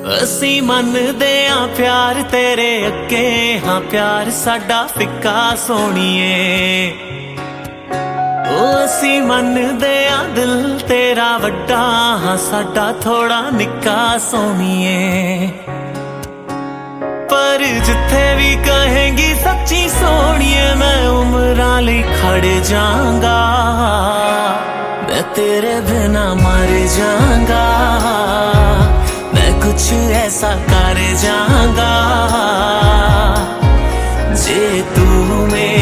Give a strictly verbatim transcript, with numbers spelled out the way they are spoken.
ਅਸੀਂ ਮੰਨਦੇ ਆਂ प्यार तेरे अगे, हाँ प्यार साडा फिक्का सोहणीए। ओ ਅਸੀਂ ਮੰਨਦੇ ਆਂ दिल तेरा वड्डा, हाँ साडा थोड़ा निक्का सोहणीए। पर जिथे भी कहेंगी सच्ची सोहणीए, मैं उमरां लई खड़ जांगा, मैं तेरे बिना मर जांगा, मैं कुछ ऐसा कर जांगा जे तू मेरे